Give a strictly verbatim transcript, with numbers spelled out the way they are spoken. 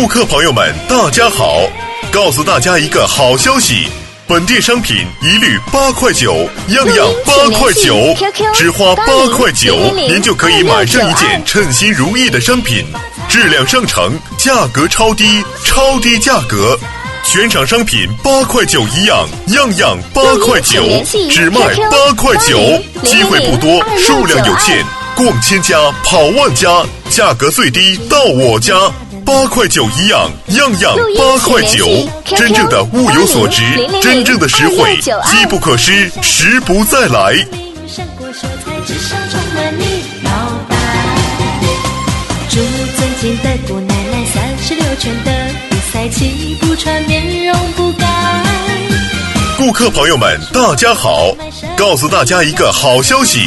顾客朋友们，大家好！告诉大家一个好消息，本店商品一律八块九，样样八块九，只花八块九，您就可以买上一件称心如意的商品，质量上乘，价格超低，超低价格。全场商品八块九一样，样样八块九，只卖八块九，机会不多，数量有限，逛千家跑万家，价格最低到我家。八块九一样，样样八块九，真正的物有所值，真正的实惠，机不可失，时不再来。祝尊敬的姑奶奶三十六圈的比赛气不喘，面容不改。顾客朋友们，大家好！告诉大家一个好消息。